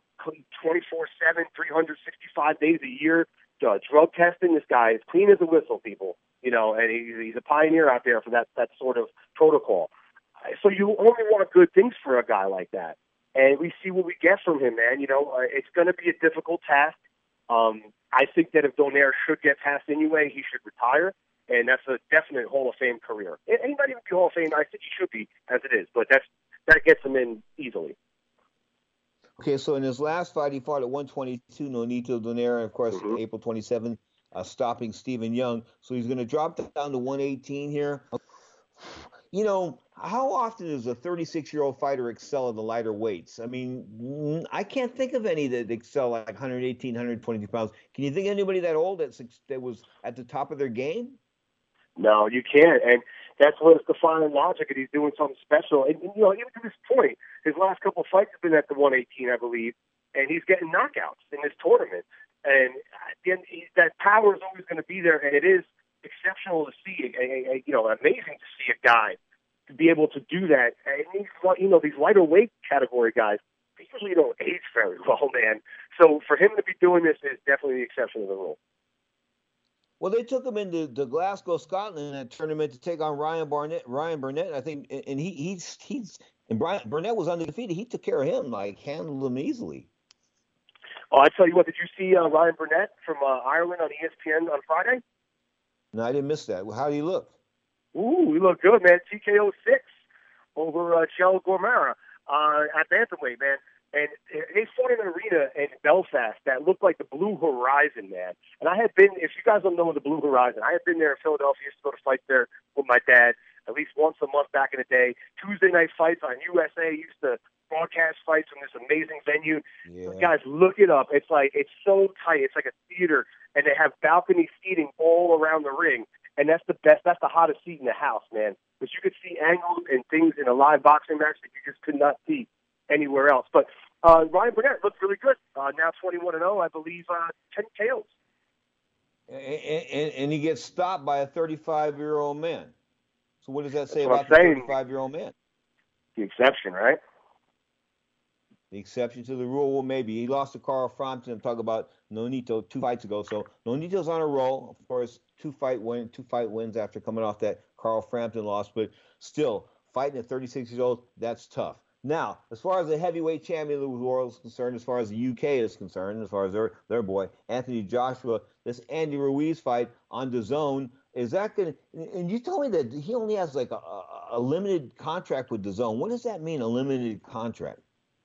365 days a year, drug testing. This guy is clean as a whistle, people, and he's a pioneer out there for that sort of protocol. So you only want good things for a guy like that. And we see what we get from him, man. It's going to be a difficult task. I think that if Donaire should get past Inoue, he should retire. and that's a definite Hall of Fame career. And he might even be Hall of Fame. I think he should be, as it is, but that gets him in easily.
Okay, so in his last fight, he fought at 122, Nonito Donaire, and of course, April 27th, stopping Stephen Young. So he's going to drop down to 118 here. You know, how often does a 36-year-old fighter excel in the lighter weights? I mean, I can't think of any that excel like 118, 122 pounds. Can you think of anybody that old that was at the top of their game?
No, you can't. And that's what's defying logic, and he's doing something special. And you know, even to this point, his last couple of fights have been at the 118, I believe, and he's getting knockouts in this tournament. And that power is always going to be there, and it is exceptional to see, amazing to see a guy to be able to do that. And these lighter weight category guys, they usually don't age very well, man. So for him to be doing this is definitely the exception to the rule.
Well, they took him into Glasgow, Scotland, in that tournament to take on Ryan Burnett, I think, and Brian Burnett was undefeated. He took care of him, handled him easily.
Oh, I tell you what, did you see Ryan Burnett from Ireland on ESPN on Friday?
No, I didn't miss that. How did he look?
Ooh, he looked good, man. TKO 6 over Chell Gormara at bantamweight, man. And they fought in an arena in Belfast that looked like the Blue Horizon, man. And I had been, if you guys don't know the Blue Horizon, I had been there in Philadelphia. I used to go to fights there with my dad at least once a month back in the day. Tuesday night fights on USA. Used to broadcast fights from this amazing venue. Yeah. Guys, look it up. It's so tight. It's like a theater, and they have balcony seating all around the ring. And that's the best. That's the hottest seat in the house, man. Because you could see angles and things in a live boxing match that you just could not see anywhere else. But Ryan Burnett looked really good. Now 21-0, I believe, 10 KOs.
And he gets stopped by a 35-year-old man. So what does that say
about
the 35-year-old man?
The exception, right?
The exception to the rule. Well, maybe. He lost to Carl Frampton. I'm talking about Nonito 2 fights ago. So Nonito's on a roll. Of course, 2 fight wins after coming off that Carl Frampton loss. But still, fighting at 36 years old, that's tough. Now, as far as the heavyweight champion of the world is concerned, as far as the UK is concerned, as far as their boy, Anthony Joshua, this Andy Ruiz fight on DAZN, is that going to – and you told me that he only has like a limited contract with DAZN. What does that mean, a limited contract?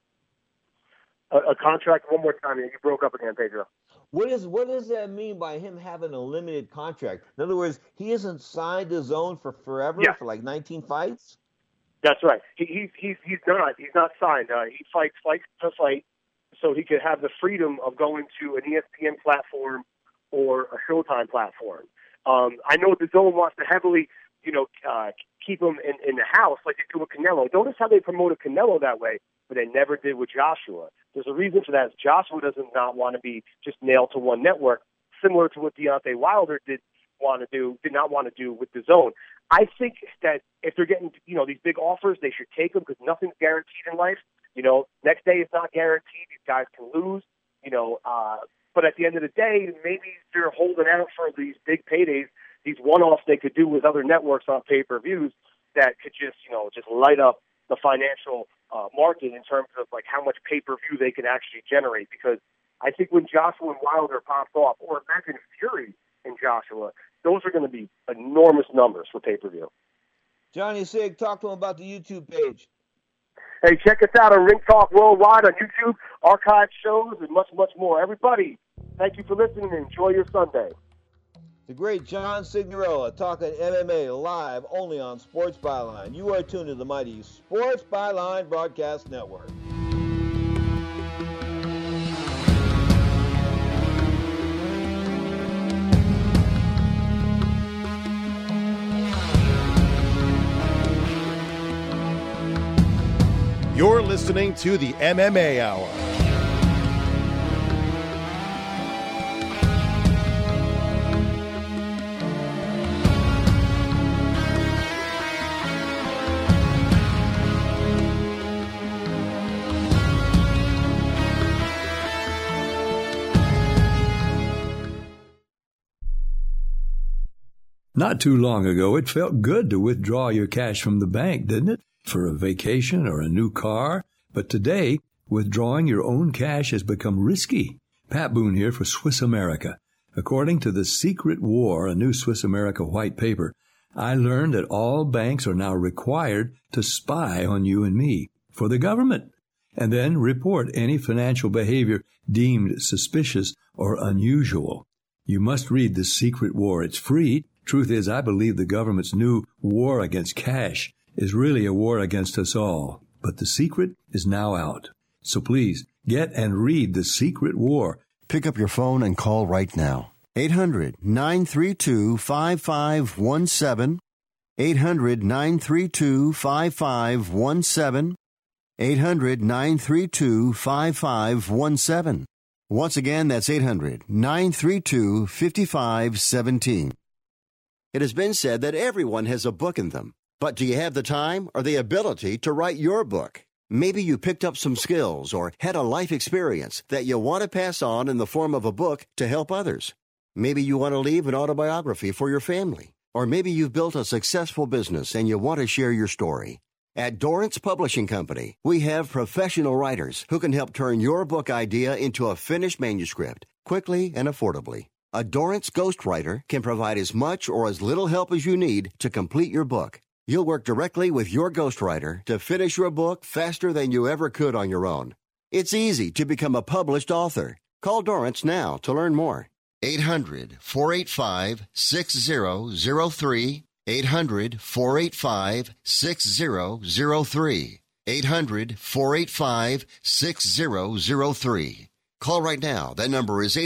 A contract, one more time. You broke up again, Pedro.
What does that mean by him having a limited contract? In other words, he isn't signed to DAZN for forever, for like 19 fights?
That's right. He's not signed. He fights to fight, so he could have the freedom of going to an ESPN platform or a Showtime platform. I know DAZN wants to heavily, keep him in the house like they do with Canelo. Notice how they promoted Canelo that way, but they never did with Joshua. There's a reason for that. Joshua does not want to be just nailed to one network, similar to what Deontay Wilder did not want to do with DAZN. I think that if they're getting, these big offers, they should take them because nothing's guaranteed in life. Next day is not guaranteed. These guys can lose, but at the end of the day, maybe they're holding out for these big paydays, these one-offs they could do with other networks on pay-per-views that could just light up the financial market in terms of like how much pay-per-view they can actually generate. Because I think when Joshua and Wilder popped off, or imagine Fury and Joshua, those are going to be enormous numbers for pay-per-view.
Johnny Sig, talk to him about the YouTube page.
Hey, check us out on Ring Talk Worldwide on YouTube, archive shows, and much, much more. Everybody, thank you for listening and enjoy your Sunday.
The great John Signorella talking MMA live only on Sports Byline. You are tuned to the mighty Sports Byline Broadcast Network.
You're listening to the MMA Hour.
Not too long ago, it felt good to withdraw your cash from the bank, didn't it? For a vacation or a new car. But today, withdrawing your own cash has become risky. Pat Boone here for Swiss America. According to The Secret War, a new Swiss America white paper, I learned that all banks are now required to spy on you and me for the government, and then report any financial behavior deemed suspicious or unusual. You must read The Secret War. It's free. Truth is, I believe the government's new war against cash is really a war against us all. But The Secret is now out. So please, get and read The Secret War.
Pick up your phone and call right now. 800-932-5517. 800-932-5517. 800-932-5517. Once again, that's 800-932-5517. It has been said that everyone has a book in them. But do you have the time or the ability to write your book? Maybe you picked up some skills or had a life experience that you want to pass on in the form of a book to help others. Maybe you want to leave an autobiography for your family. Or maybe you've built a successful business and you want to share your story. At Dorrance Publishing Company, we have professional writers who can help turn your book idea into a finished manuscript quickly and affordably. A Dorrance ghostwriter can provide as much or as little help as you need to complete your book. You'll work directly with your ghostwriter to finish your book faster than you ever could on your own. It's easy to become a published author. Call Dorrance now to learn more. 800-485-6003. 800-485-6003. 800-485-6003. Call right now. That number is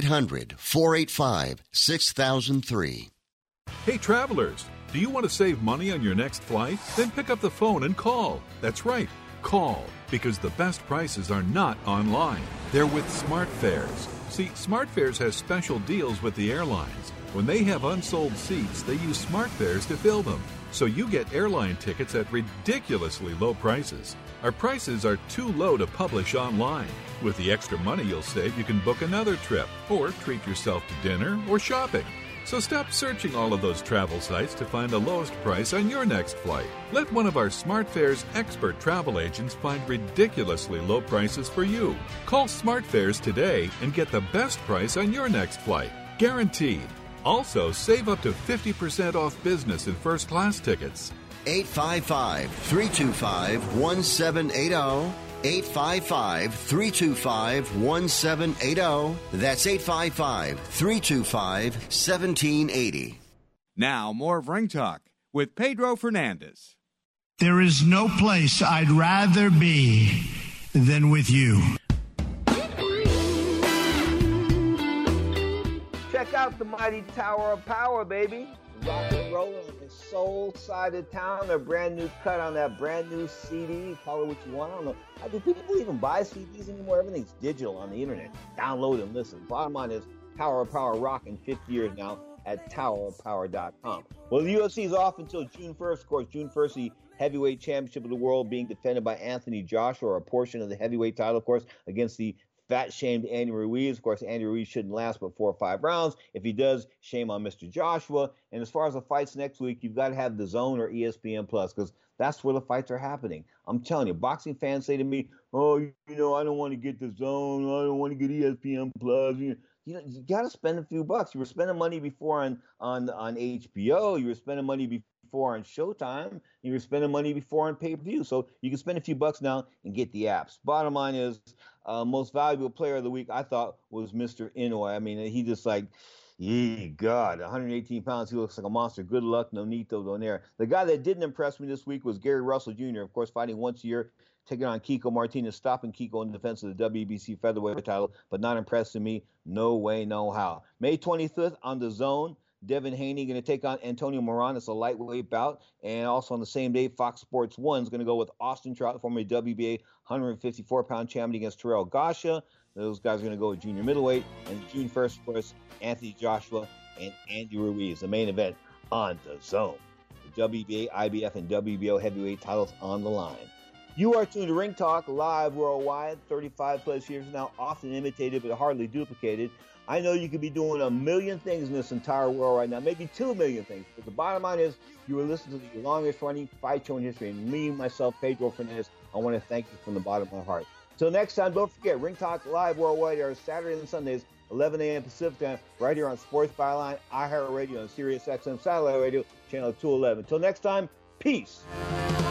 800-485-6003.
Hey, travelers, do you want to save money on your next flight? Then pick up the phone and call. That's right, call, because the best prices are not online. They're with SmartFares. See, SmartFares has special deals with the airlines. When they have unsold seats, they use SmartFares to fill them. So you get airline tickets at ridiculously low prices. Our prices are too low to publish online. With the extra money you'll save, you can book another trip or treat yourself to dinner or shopping. So stop searching all of those travel sites to find the lowest price on your next flight. Let one of our SmartFares expert travel agents find ridiculously low prices for you. Call SmartFares today and get the best price on your next flight. Guaranteed. Also, save up to 50% off business and first class tickets.
855-325-1780. 855-325-1780. That's 855-325-1780.
Now, more of Ring Talk with Pedro Fernandez.
There is no place I'd rather be than with you.
Check out the mighty Tower of Power, baby. Rock and roll on the soul side of town. A brand new cut on that brand new CD. Call it what you want. I don't know. Do people even buy CDs anymore? Everything's digital on the internet. Download and listen. Bottom line is Tower of Power rocking 50 years now at towerofpower.com. Well, the UFC is off until June 1st. Of course, June 1st, the heavyweight championship of the world being defended by Anthony Joshua, or a portion of the heavyweight title, of course, against the fat-shamed Andy Ruiz. Of course, Andy Ruiz shouldn't last but 4 or 5 rounds. If he does, shame on Mr. Joshua. And as far as the fights next week, you've got to have the Zone or ESPN Plus, because that's where the fights are happening. I'm telling you, boxing fans say to me, oh, I don't want to get the Zone. I don't want to get ESPN Plus. You got to spend a few bucks. You were spending money before on HBO. You were spending money before on Showtime. You were spending money before on pay-per-view. So you can spend a few bucks now and get the apps. Bottom line is, most valuable player of the week, I thought, was Mr. Inoue. I mean, he just like, God, 118 pounds. He looks like a monster. Good luck, Nonito Donaire. The guy that didn't impress me this week was Gary Russell Jr., of course, fighting once a year, taking on Kiko Martinez, stopping Kiko in defense of the WBC featherweight title, but not impressing me. No way, no how. May 25th on the Zone, Devin Haney going to take on Antonio Moran. It's a lightweight bout. And also on the same day, Fox Sports 1 is going to go with Austin Trout, former WBA 154-pound champion, against Terrell Gasha. Those guys are going to go with junior middleweight. And June 1st, of course, Anthony Joshua and Andy Ruiz, the main event on the Zone. The WBA, IBF, and WBO heavyweight titles on the line. You are tuned to Ring Talk, live worldwide, 35-plus years now, often imitated but hardly duplicated. I know you could be doing a million things in this entire world right now, maybe 2 million things. But the bottom line is, you are listening to the longest running fight show in history. And me, myself, Pedro Fernandez, I want to thank you from the bottom of my heart. Till next time, don't forget, Ring Talk Live Worldwide are Saturdays and Sundays, 11 a.m. Pacific Time, right here on Sports Byline, iHeartRadio, and Sirius XM Satellite Radio, Channel 211. Until next time, peace.